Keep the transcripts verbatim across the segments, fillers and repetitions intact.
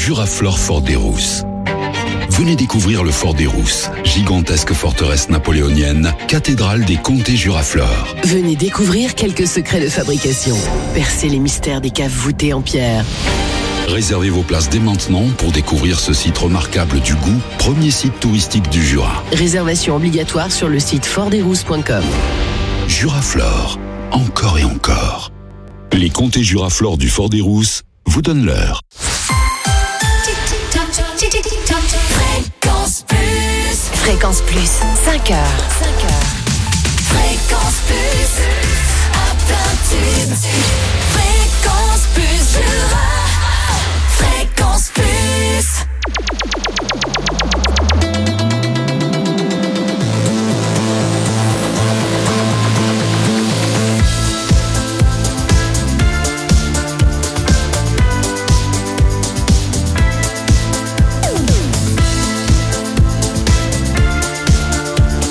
Juraflore Fort des Rousses. Venez découvrir le Fort des Rousses, gigantesque forteresse napoléonienne, cathédrale des comtés Juraflore. Venez découvrir quelques secrets de fabrication. Percez les mystères des caves voûtées en pierre. Réservez vos places dès maintenant pour découvrir ce site remarquable du goût, premier site touristique du Jura. Réservation obligatoire sur le site fort des rousses point com. Juraflore, encore et encore. Les comtés Juraflore du Fort des Rousses vous donnent l'heure. Fréquence Plus. Fréquence Plus, cinq heures. cinq heures. Fréquence Plus. À plein tube. Fréquence Plus Jura. Fréquence Plus.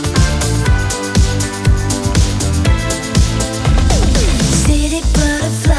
City butterfly.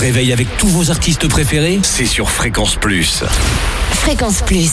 réveil avec tous vos artistes préférés, c'est sur Fréquence Plus. Fréquence Plus.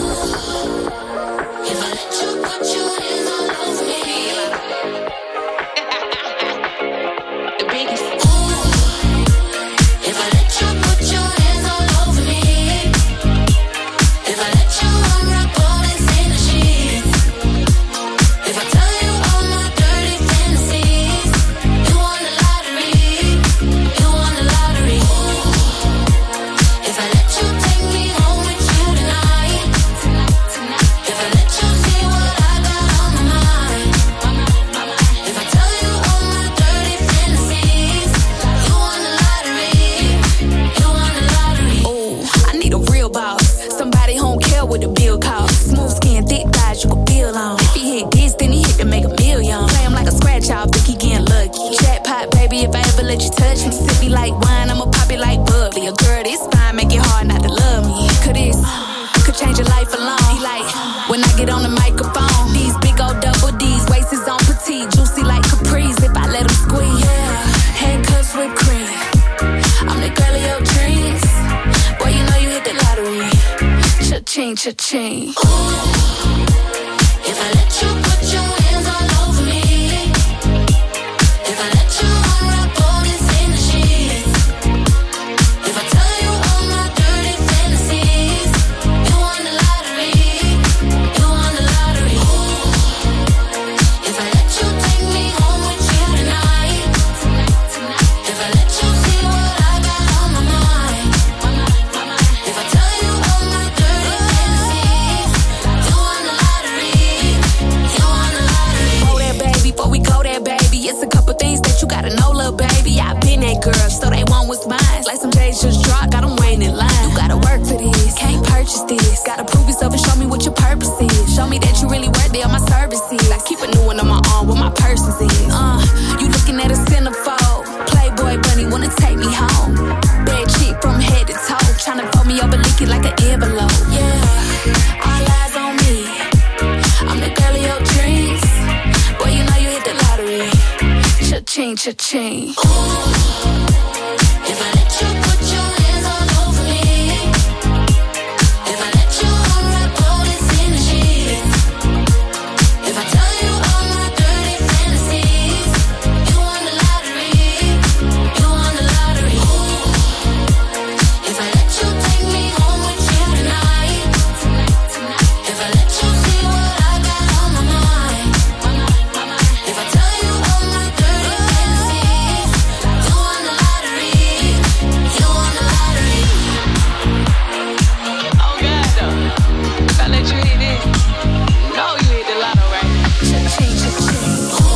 Cha-ching. If I let you put your hands all over me, if I let you unwrap all this in the sheets, if I tell you all my dirty fantasies, you won the lottery, you won the lottery. If I let you take me home with you tonight, if I let you see what I got on my mind, if I tell you all my dirty fantasies, you won the lottery, you won the lottery. Oh, that baby, before we go there, baby, it's a couple things that you gotta know, little baby. I've been that girl, so they want what's mine. Like some J's just dropped, got them waiting in line. You gotta work for this, can't purchase this. Gotta prove yourself and show me what your purpose is. Show me that you really worth it on my services. Like keep a new one on my arm, what my purpose is. Uh, you looking at a centerfold. Playboy bunny wanna take me home. Bad chick from head to toe, tryna fold me up and lick it like an envelope. Yeah, all eyes on me. I'm the girl of your dreams. Boy, you know you hit the lottery. Cha-ching, cha-ching. If I let you put your hands all over me, if I let you unwrap all this in the sheets, if I tell you all my dirty fantasies, you won the lottery, you won the lottery. If I let you take me home with you tonight, if I let you see what I got on my mind, if I tell you all my dirty fantasies, you won the lottery, you won the lottery. Oh God, though, if I let you hit this, you know you hit the lotto, right? Cha-ching, cha-ching.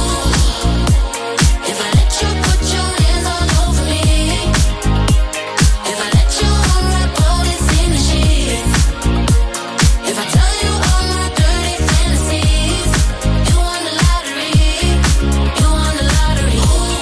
If I let you put your hands all over me, if I let you unwrap all this in the sheets, if I tell you all my dirty fantasies, you won the lottery, you won the lottery.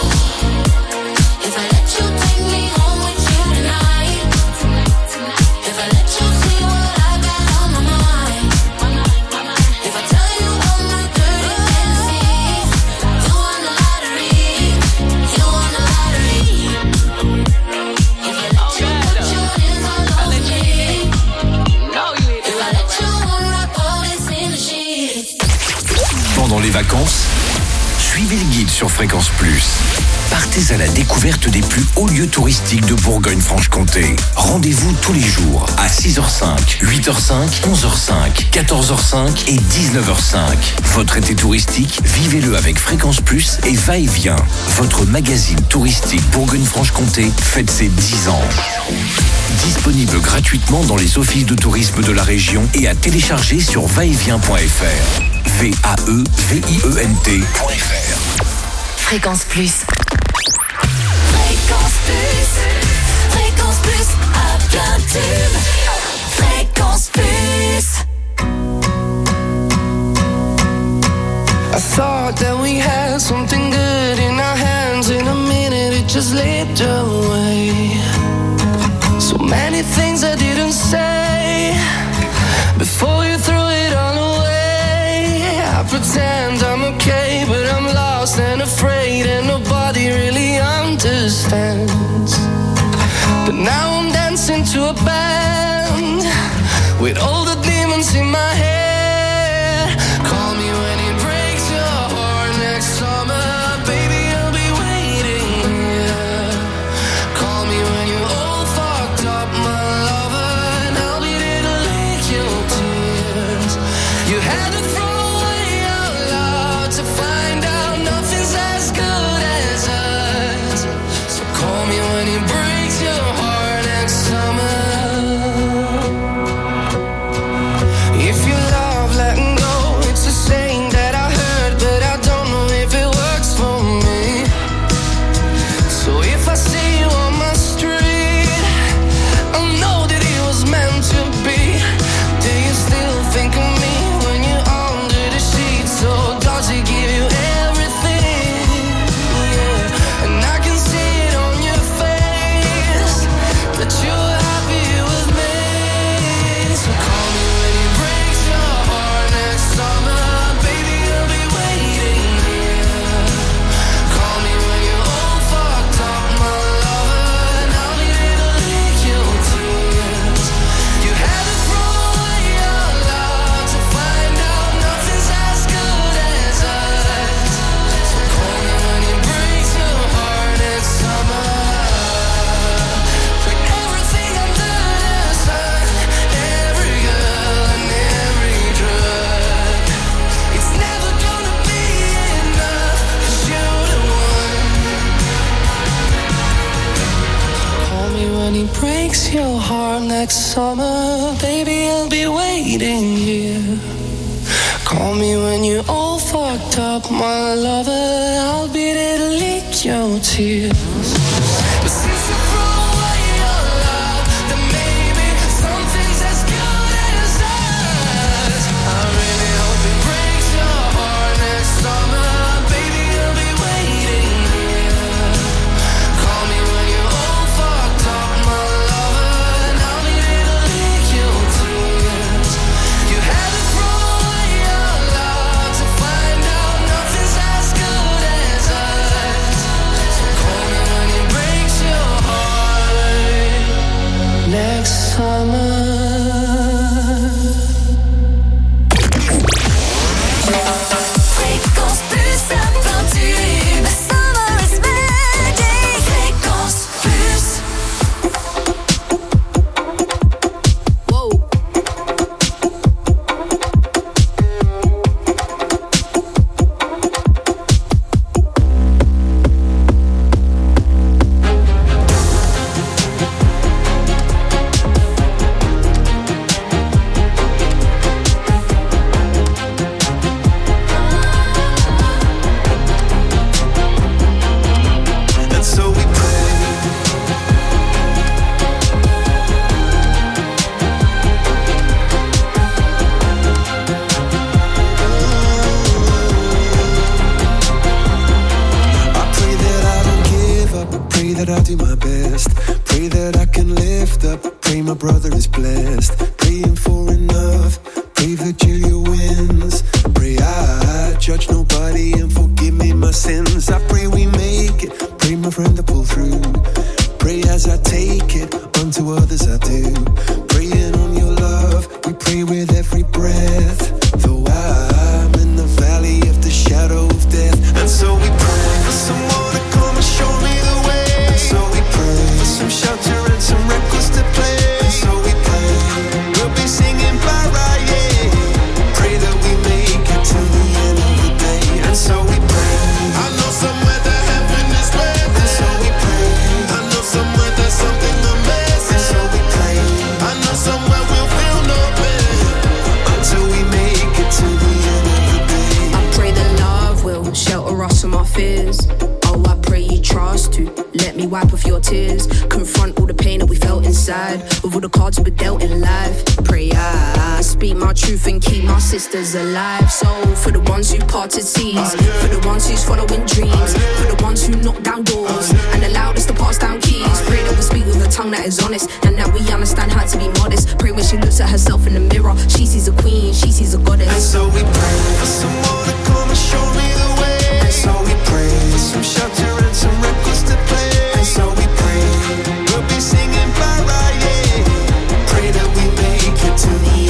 If I let you take me home with you tonight, if I let you see what I got on my mind, if I tell you all my dirty fantasies, you won the lottery, you won the lottery. If I let you put your hands all over me, if I let you unwrap all this in the sheets. Pendant les vacances, suivez le guide sur Fréquence Plus. Partez à la découverte des plus hauts lieux touristiques de Bourgogne-Franche-Comté. Rendez-vous tous les jours à six heures cinq, huit heures cinq, onze heures cinq, quatorze heures cinq et dix-neuf heures cinq. Votre été touristique, vivez-le avec Fréquence Plus et Va-et-Vient. Votre magazine touristique Bourgogne-Franche-Comté fête ses dix ans. Disponible gratuitement dans les offices de tourisme de la région et à télécharger sur va et vient point f r. V A E V I E N T point F R. Fréquence Plus. Fréquence Plus, Fréquence Plus, à plein tube. Fréquence Plus. I thought that we had something good in our hands. In a minute it just slipped away. So many things I didn't say before you threw it all away. I pretend I'm okay, but I'm lost and afraid, and nobody really understands. with all the demons in my head. Call me when it breaks your heart next summer, baby, I'll be waiting here. Call me when you're all fucked up, my lover, and I'll be there to lick your tears. You had to throw away out loud to find out nothing's as good as us. So call me when it breaks your heart next summer. If you love letting go, it's a saying that I heard, but I don't know if it works for me. So if I see you on my street, I'll know that it was meant to be. Do you still think of me when you're under the sheets? Or does it give you everything? Yeah, and I can see it on your face that you're happy with me. So call me when it breaks your heart next summer, baby, I'll be waiting here. Call me when you're all fucked up, my lover, and I'll be there to lick your tears. You had to throw away your love to find out nothing's as good as us. So call me when it breaks your heart next summer. For everything under the sun, every girl and every drug, it's never gonna be enough, 'cause you're the one. Call me when he breaks your heart next summer, baby, I'll be waiting here. Call me when you're all fucked up, my lover, I'll be there to lick your tears. But since you throw away your love, then maybe something's as good as us. I really hope it breaks your heart next summer, baby, I'll be waiting here. Call me when you're all fucked up, my lover, and I'll be there to lick your tears. You had to throw away your love to find out nothing's as good as us. So call me when it breaks your heart next summer. Fréquence plus un plein tube. Summer is magic. Fréquence plus. Wow. And so we pray. I pray that I don't give up. Pray that I'll do my best. Pray that I can lift up. Pray my brother is blessed. Praying for enough. Pray Virgilia wins. Pray I judge nobody and forgive me my sins. I pray we make it. Pray my friend to pull through. Pray as I take it. Unto others I do. Praying on your love. We pray with every breath. Though I'm in the valley of the shadow of death. And so we pray for someone to come and show me the way. And so we pray for some shelter and some records to play. And so we pray we'll be singing Paraye. Pray that we make it to the end of the day. And so we pray. I know somewhere that heaven is waiting. And so we pray. I know somewhere there's something amazing. And so we pray. I know somewhere we'll feel no pain until we make it to the end of the day. I pray that love will shelter us from our fears. Oh, I pray you trust to let me wipe off your tears. Confront all the pain that we felt inside, with all the cards we were dealt in life. Pray I speak my truth and keep my sisters alive. So for the ones who parted seas, for the ones who's following dreams, for the ones who knocked down doors and allowed us to pass down keys. Pray that we speak with a tongue that is honest, and that we understand how to be modest. Pray when she looks at herself in the mirror, she sees a queen, she sees a goddess. And so we pray for someone to come and show me the way. And so we pray for some shelter and some records to play. And so we pray we'll be singing Paraye. Pray that we make it to the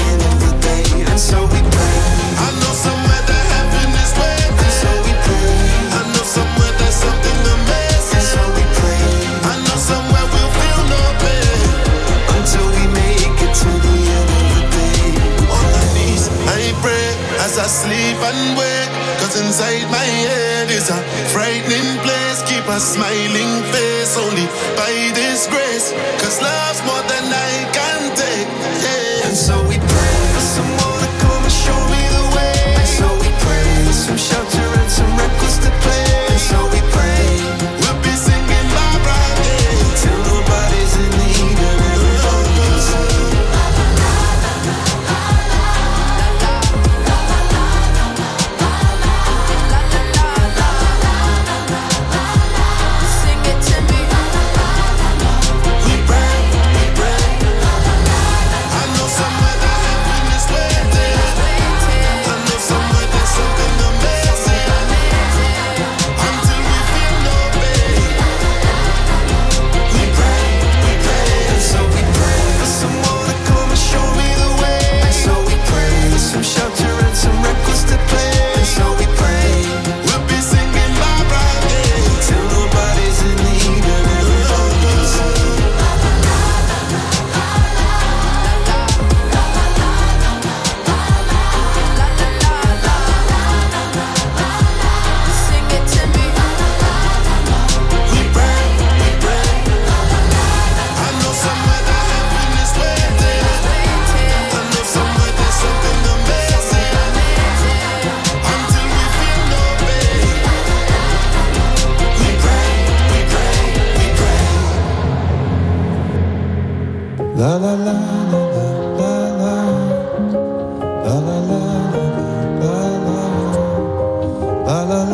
as I sleep and wake. Cause inside my head is a frightening place. Keep a smiling face only by this grace. Cause love's more than I can take, yeah. And so we pray for someone to come and show me the way. And so we pray for some shelter and some records to play. And so we pray we'll be singing Barbara Day till nobody's in need and everybody's Sing it to me. we pray, we pray. I know somewhere that heaven is waiting. I know somewhere there's something amazing. Until we feel no pain. we pray, we pray. And so we pray for someone to come and show me the way. And so we pray for some shelter and some records to play. And so we pray We'll be singing Barbara Day till nobody's in need and everybody's Sing it to me. we pray, we pray. I know somewhere that heaven is waiting. I know somewhere there's something amazing. Until we feel no pain. we pray, we pray, we pray. La la la la la la la la la la la la la la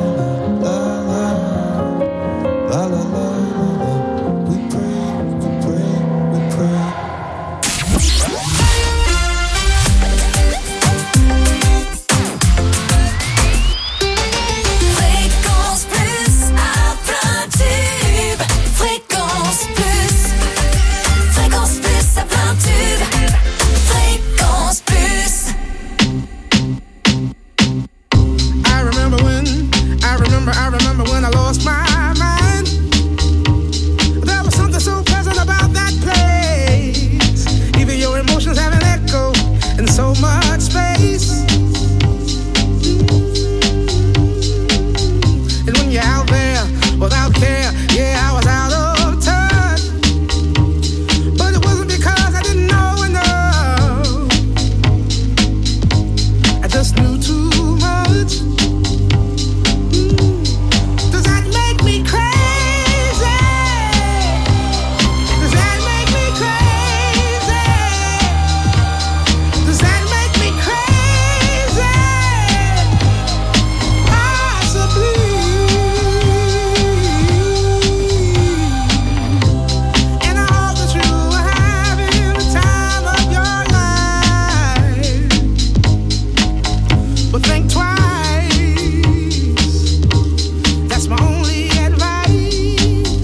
la la la. We pray, we pray, we pray. Fréquence plus à plein tube. Fréquence plus. Fréquence plus à plein tube. Fréquence plus. I remember when, I remember, I remember when I lost my mind. There was something so pleasant about that place. Even your emotions have an echo in so much space. And when you're out there without care, yeah, I was out of touch. But it wasn't because I didn't know enough. I just knew too much. Does that make me crazy? Does that make me crazy? Does that make me crazy? Possibly. And I hope that you are having the time of your life. But think twice. That's my only advice.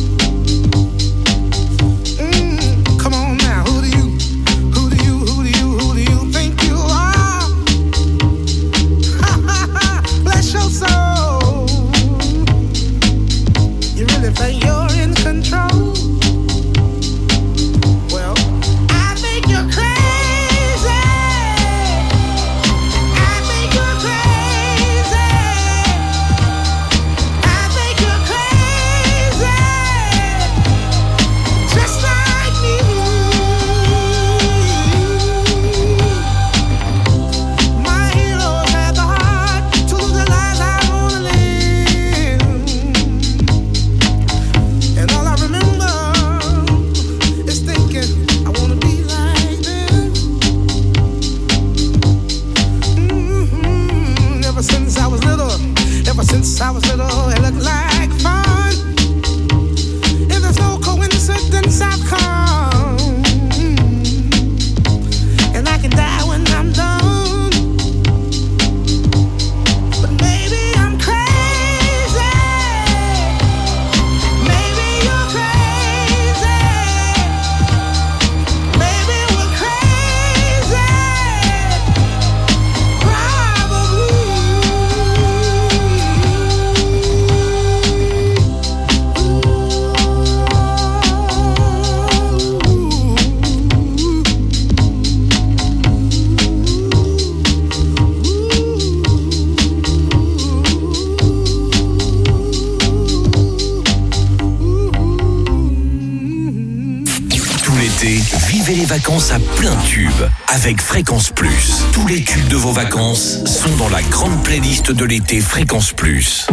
Mm, come on now, who do you, who do you, who do you, who do you think you are? Bless your soul. You really think you're in control? Well, I think you're crazy. I think you're crazy. I think you're crazy. Just like me. My heroes had the heart to lose the lives I wanna live. And all I remember is thinking I wanna be like them. Mhm. Ever since I was little, ever since I was little, it looked like fun. If there's no coincidence, I've come. And I can die when I'm done. But maybe I'm crazy. Maybe you're crazy. Maybe we're crazy. Probably. les vacances à plein tube avec Fréquence Plus. Tous les tubes de vos vacances sont dans la grande playlist de l'été Fréquence Plus.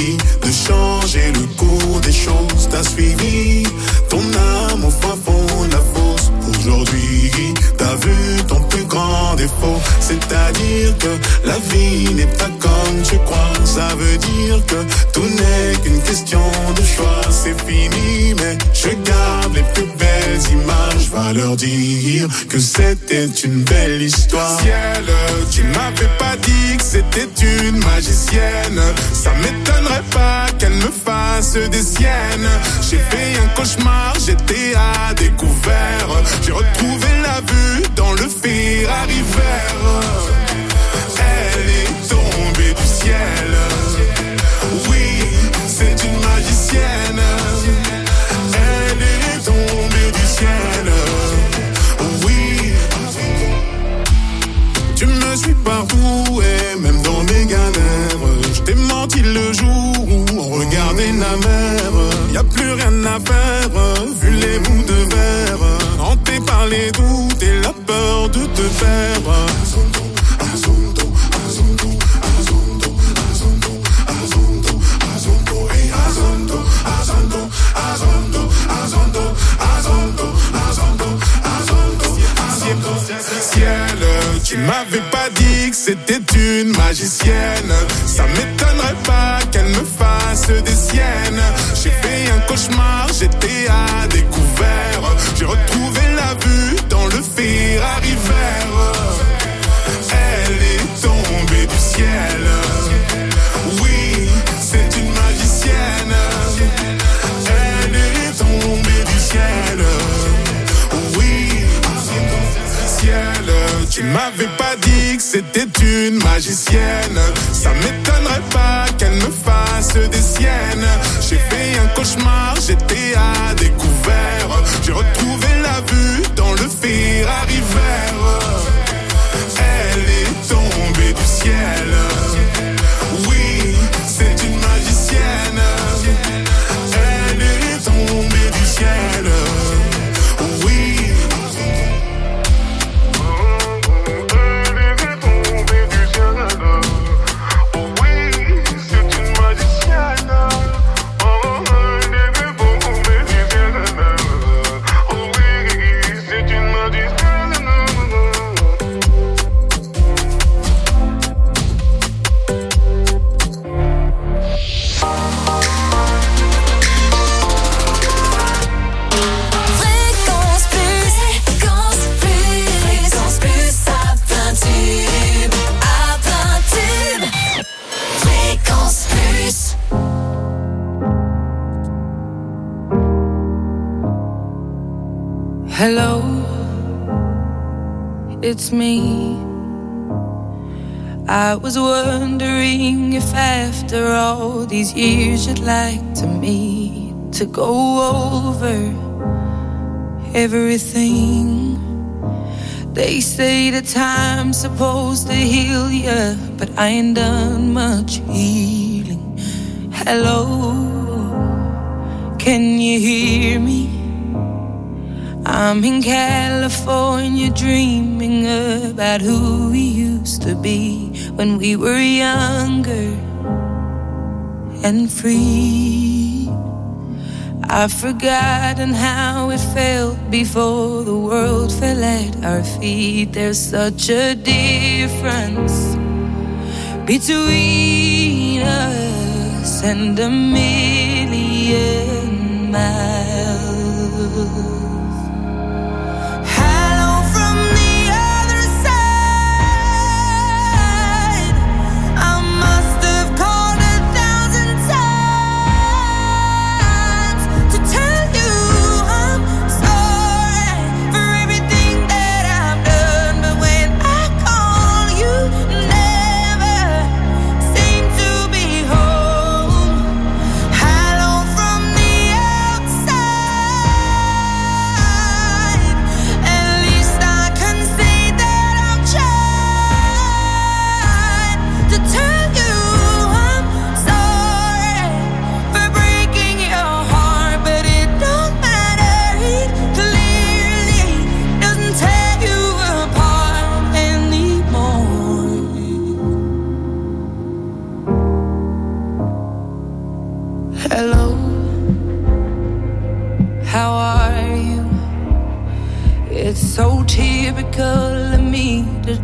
T'as suivi ton âme au fin fond de faux. C'est-à-dire que la vie n'est pas comme tu crois. Ça veut dire que tout n'est qu'une question de choix. C'est fini, mais je garde les plus belles images. Va leur dire que c'était une belle histoire. Ciel, tu m'avais pas dit que c'était une magicienne. Ça m'étonnerait pas qu'elle me fasse des siennes. J'ai fait un cauchemar, j'étais à découvert. J'ai retrouvé la vue dans le Ferrari vert. Elle est tombée du ciel. Oui, c'est une magicienne. Elle est tombée du ciel. Oui. Tu me suis partout et même dans mes galères. Je t'ai menti le jour où on regardait la mer. Y'a plus rien à faire, vu les bouts de verre. Hanté par les doutes et la peur de te perdre. Azondo, Azondo, Azondo, Azondo, Azondo, Azondo, hey Azondo, Azondo, Azondo, Azondo, Azondo, Azondo, Azondo, Azondo. Ciel, tu m'avais pas dit que c'était une magicienne. Ça m'étonnerait pas qu'elle me fasse des siennes. J'ai fait un cauchemar, j'étais à découvert. J'ai retrouvé la vue dans le Ferrari vert. Elle est tombée du ciel. Oui, c'est une magicienne. Elle est tombée du ciel. Oui, ciel, tu m'avais pas dit que c'était une magicienne. Ça m'étonnerait pas qu'elle me fasse des siennes. J'ai fait un cauchemar, j'étais à découvert. J'ai retrouvé la vue dans le Ferrari vert. Elle est tombée du ciel. Oui, c'est une magicienne. Elle est tombée du ciel. Oui. Hello, it's me. I was wondering if after all these years you'd like to meet to go over everything. They say that time's supposed to heal ya, but I ain't done much healing. Hello, can you hear me? I'm in California dreaming about who we used to be when we were younger and free. I've forgotten how it felt before the world fell at our feet. There's such a difference between us and a million miles.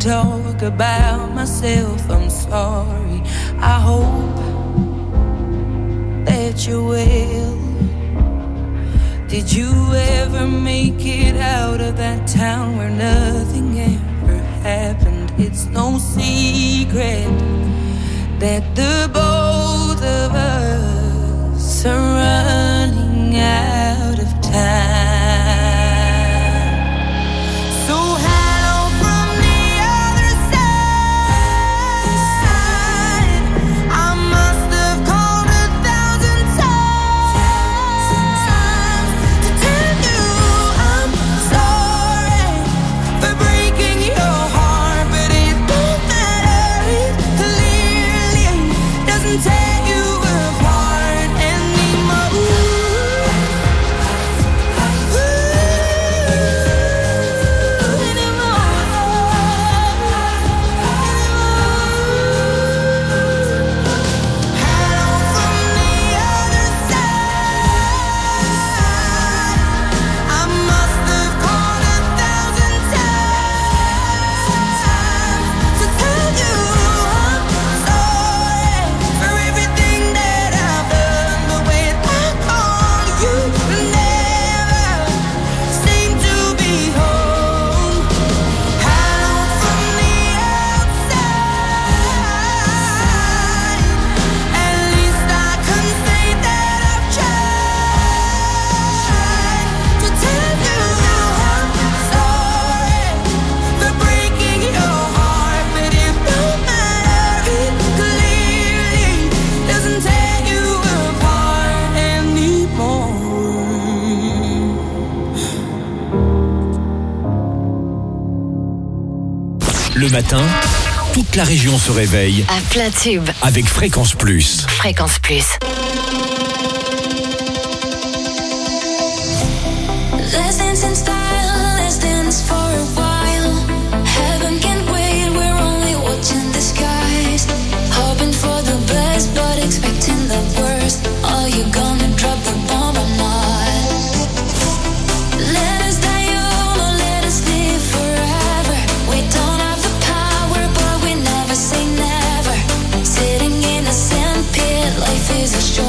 talk about myself, I'm sorry. I hope that you're well. Did you ever make it out of that town where nothing ever happened? It's no secret that the both of us are running out of time. Le matin, toute la région se réveille à plein tube avec Fréquence Plus. Fréquence Plus. Let's dance in style, let's dance for a while. Heaven can't wait, we're only watching the skies. Hoping for the best, but expecting the worst. Are you gonna drop the bomb or not? Let us die young or let us live forever. We don't have the power, but we never say never. Sitting in a sandpit, life is a show.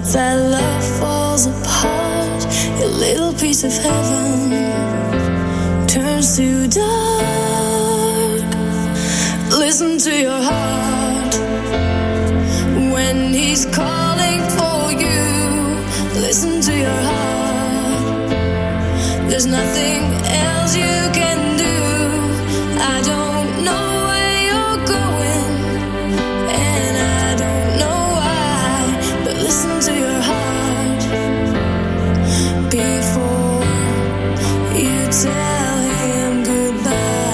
that love falls apart, your little piece of heaven turns to dark. Listen to your heart when he's calling for you. Listen to your heart. There's nothing else you can do. I don't know where you're going, and I don't know why, but listen to your heart before you tell him goodbye.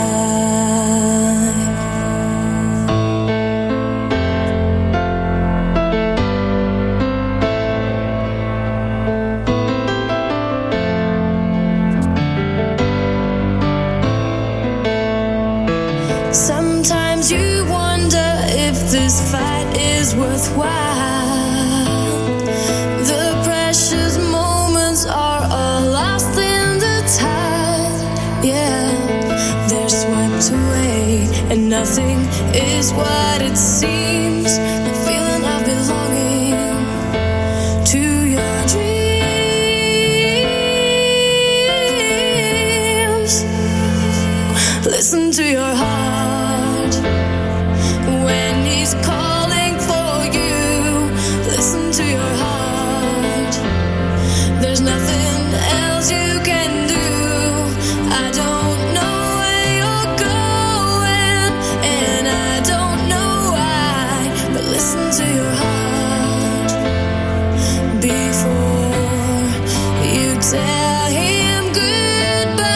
Sometimes you wonder if this fight is worthwhile. The precious moments are all lost in the tide. Yeah, they're swept away, and nothing is what it seems. The feeling of belonging to your dreams. Listen to your heart when he's calling for you. Listen to your heart. There's nothing else you can do. I don't know where you're going, and I don't know why, but listen to your heart before you tell him goodbye.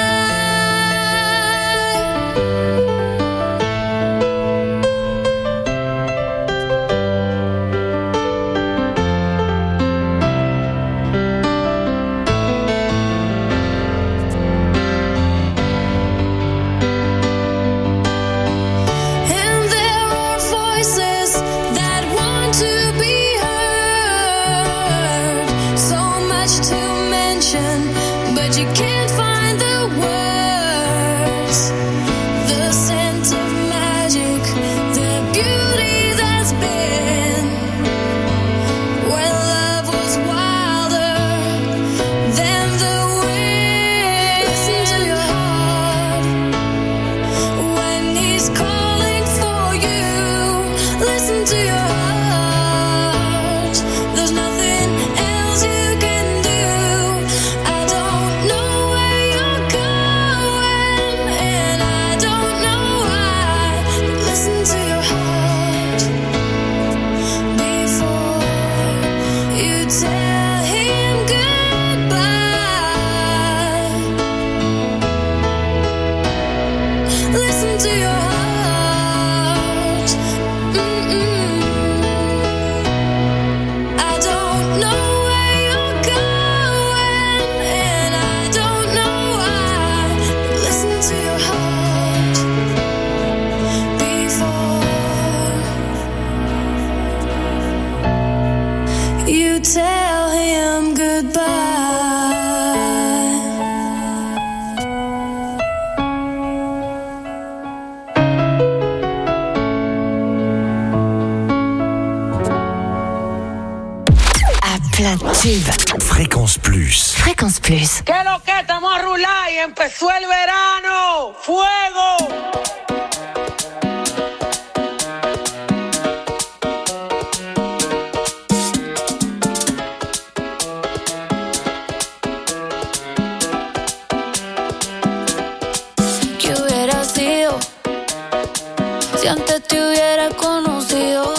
And there are voices that want to be heard. So much to mention, but you can't find the words. The scent of magic, the beauty that's been when love was wilder than the wind. Listen to your heart when he's calling for you. Listen to your heart. There's nothing else you can do. I don't know where you're going, and I don't know why. But listen to your heart before you tell him goodbye. Listen to your heart. Mm-mm. I don't know where you're going, and I don't know why. But listen to your heart before you tell him goodbye. À plein tube. Fréquence Plus. Fréquence Plus. ¿Qué lo que estamos a rular y empezó el verano? ¡Fuego! ¿Qué hubiera sido si antes te hubiera conocido?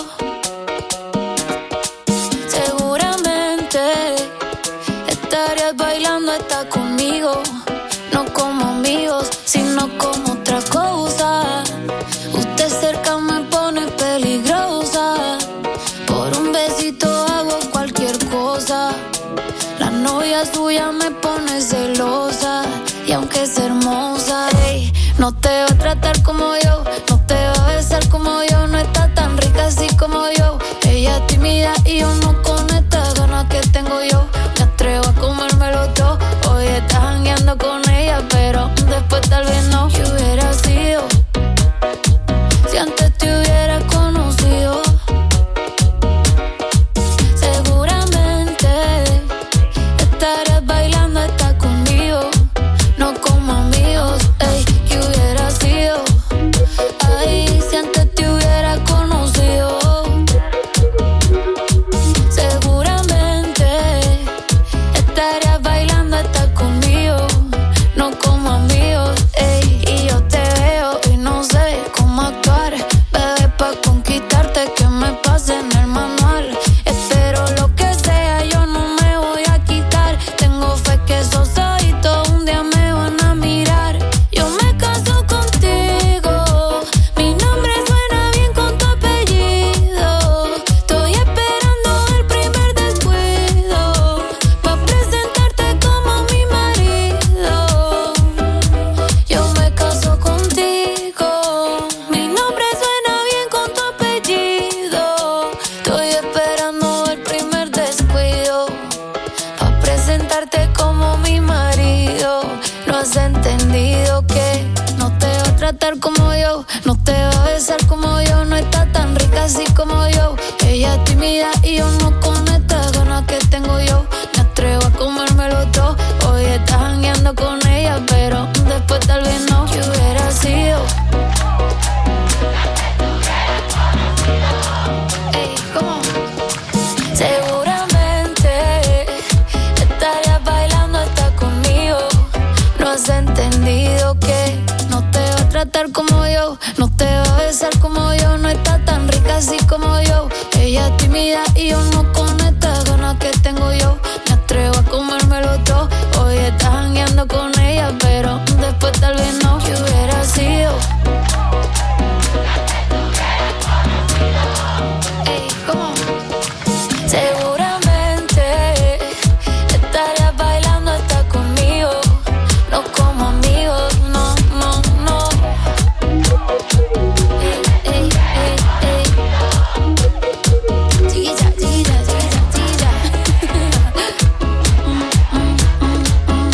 Seguramente estarías bailando hasta conmigo, no como amigos, sino como otra cosa. Usted cerca me pone peligrosa, por un besito hago cualquier cosa. La novia suya me pone celosa, y aunque es hermosa, ey, no te va a tratar como yo, no te va a besar como yo, no está tan rica así como yo. Ella es tímida y yo no con estas ganas que tengo yo. Me atrevo a comérmelo todo. Hoy estás jangueando con ella, pero después tal vez no. ¿Qué hubiera sido si antes te hubiera conocido? Seguramente has entendido que no te va a tratar como yo, no te va a besar como yo, no está tan rica así como yo. Ella es tímida y yo no con estas ganas que tengo yo. Me atrevo a comérmelo todo. Hoy estás jangueando con ella, pero después tal vez no. ¿Qué hubiera sido? Ey, ¿cómo? Seguramente estarías bailando hasta conmigo, no como amigos, no, no, no. Ey, ey, ey, ey. Chiquilla, chiquilla, chiquilla, chiquilla. Mm, mm, mm, mm.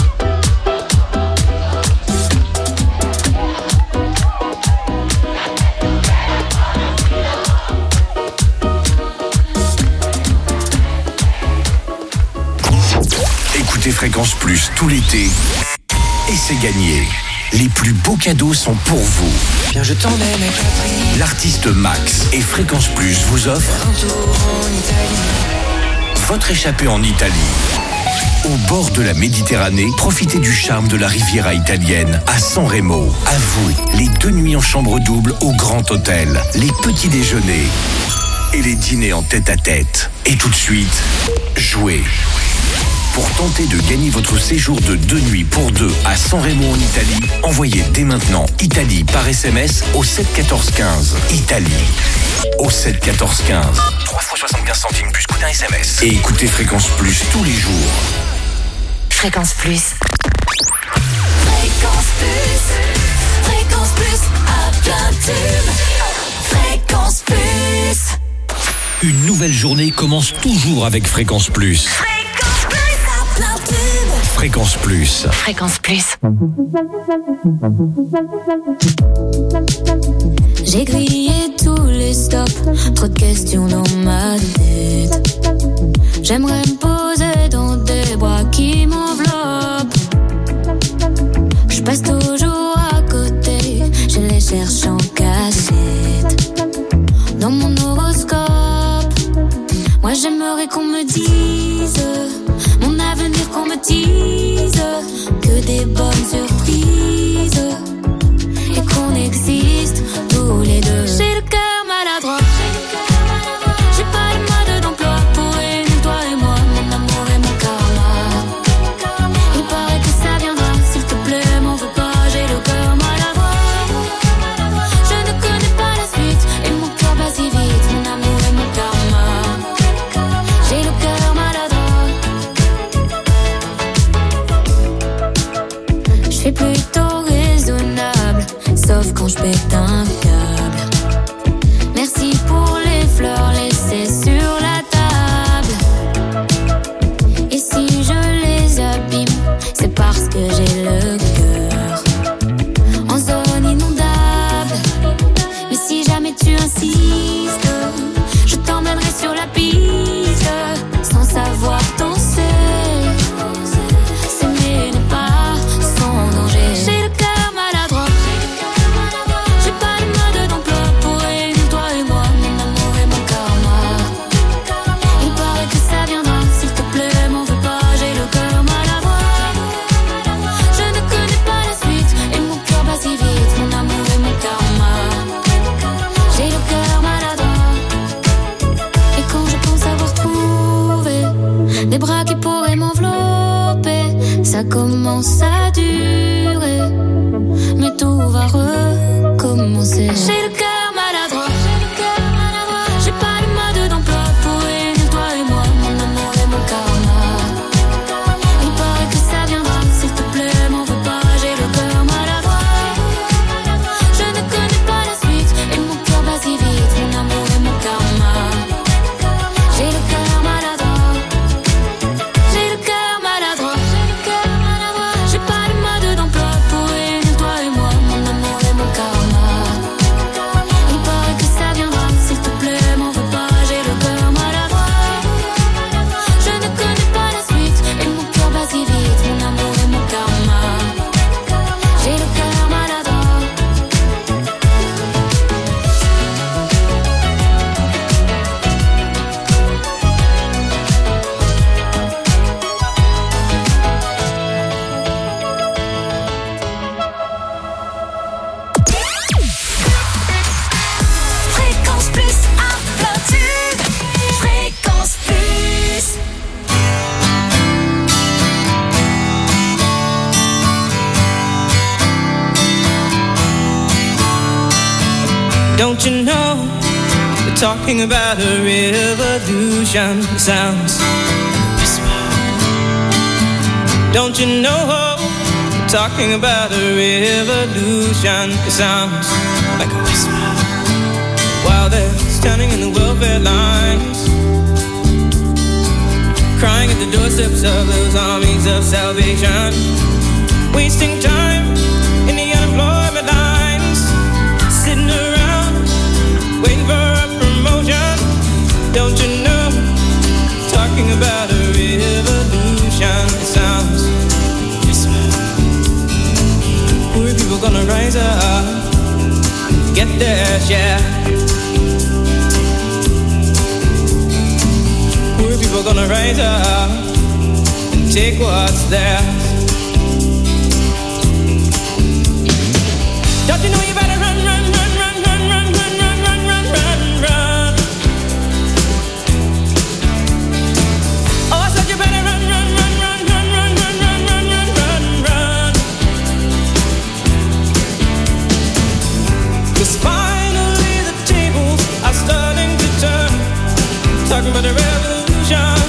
Écoutez Fréquence Plus tout l'été et c'est gagné. Les plus beaux cadeaux sont pour vous. Bien, je t'emmène avec la prise. L'artiste Max et Fréquence Plus vous offrent Un tour en Italie. votre échappée en Italie. Au bord de la Méditerranée, profitez du charme de la Riviera italienne à San Remo. À vous, les deux nuits en chambre double au Grand Hôtel, les petits déjeuners et les dîners en tête-à-tête. Et tout de suite, jouez. Pour tenter de gagner votre séjour de deux nuits pour deux à San Remo en Italie, envoyez dès maintenant Italie par S M S au sept quatorze quinze. Italie au sept quatorze quinze. trois fois soixante-quinze centimes plus coût d'un S M S. Et écoutez Fréquence Plus tous les jours. Fréquence Plus. Fréquence Plus, Fréquence Plus, à plein tube. Fréquence Plus. Une nouvelle journée commence toujours avec Fréquence Plus. Fréquence Plus, à plein tube. Fréquence Plus. Fréquence Plus. J'ai grillé tous les stops, trop de questions dans ma tête. J'aimerais me poser dans des bras qui m'enveloppent. Je passe toujours à côté, je les cherche en cachette. Dans mon horoscope, moi j'aimerais qu'on me dise mon avenir, qu'on me dise que des bonnes surprises et qu'on existe tous les deux. J'ai le cœur maladroit, j'ai pas de mode d'emploi pour réunir toi et moi, mon amour et mon karma. Il paraît que ça viendra, s'il te plaît, m'en veux pas, j'ai le cœur maladroit. Je ne connais pas la suite et mon cœur bat si vite, mon amour et mon karma. J'ai le cœur maladroit. Je suis plutôt raisonnable, sauf quand je pète un câble. Merci pour les fleurs laissées sur la table. Et si je les abîme, c'est parce que j'ai le cœur en zone inondable. Mais si jamais tu insistes, je t'emmènerai sur la piste sans savoir danser. S'aimer n'est pas sans danger. J'ai le cœur maladroit, j'ai pas de mode d'emploi pour réunir toi et moi, mon amour et mon karma. Il paraît que ça viendra, s'il te plaît, m'en veux pas, j'ai le cœur maladroit. Je ne connais pas la suite et mon cœur bat si vite, mon amour et mon karma. J'ai le cœur maladroit. Et quand je pense avoir trouvé des bras qui pourraient m'envelopper, ça commence à durer, mais tout va recommencer. J'ai le cœur maladroit, j'ai pas de mode d'emploi pour réunir toi et moi, mon amour et mon karma. Il paraît que ça viendra, s'il te plaît, m'en veux pas, j'ai le cœur maladroit. Je ne connais pas la suite et mon cœur bat si vite, mon amour et mon karma. J'ai le cœur maladroit, j'ai le cœur maladroit. J'ai pas de mode d'emploi pour réunir toi et moi, mon amour et mon karma. Don't you know we're talking about a revolution? It sounds like a whisper. Don't you know we're talking about a revolution? It sounds like a whisper. While they're standing in the welfare lines, crying at the doorsteps of those armies of salvation, wasting time in the unemployment lines, sitting around waiting for a promotion. Don't you know, talking about a revolution. It sounds whisper. Poor people gonna rise up, get their share. Poor people gonna rise up and take what's theirs. Don't you know you better run, run, run, run, run, run, run, run, run, run, run, run. Oh, I said you better run, run, run, run, run, run, run, run, run, run, run, run. 'Cause finally the tables are starting to turn. Talking about a revolution.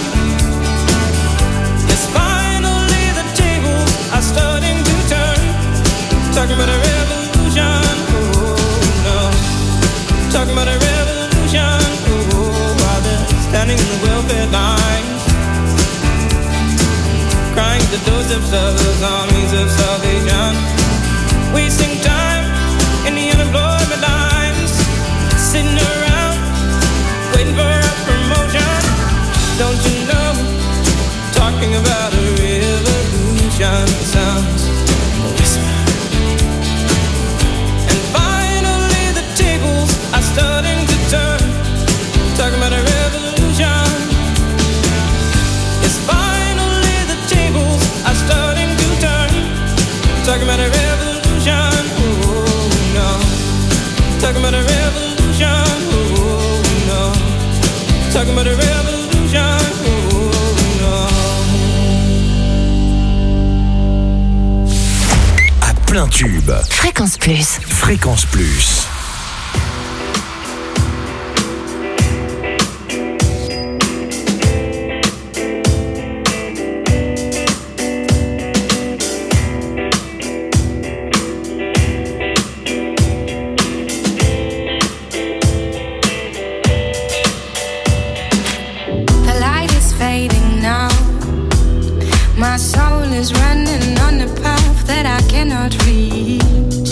Yes, finally the tables are starting to turn. Talking about a revolution. Oh no, talking about a revolution. Oh, while they're standing in the welfare lines, crying at the doorsteps of those armies of salvation, wasting time in the unemployment lines, sitting around waiting for a promotion. Don't you know, talking about a revolution sounds a whisper. And finally the tables are starting to turn. Talking about a revolution. Yes, finally the tables are starting to turn. Talking about a revolution. Oh no, talking about a revolution. Oh no, talking about a revolution. Oh no. À plein tube. Fréquence Plus. Fréquence Plus. The light is fading now. My soul is running on the path that I cannot reach.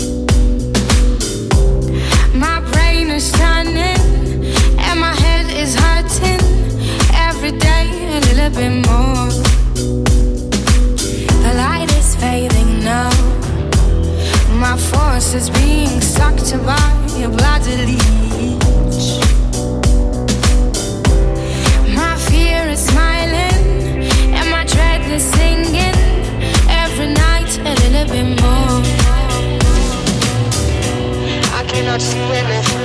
My brain is turning and my head is hurting. Every day a little bit more. The light is fading now. My force is being sucked by a bloody leech. My fear is smiling and my dread is singing. Every night a little bit more. I cannot see anything.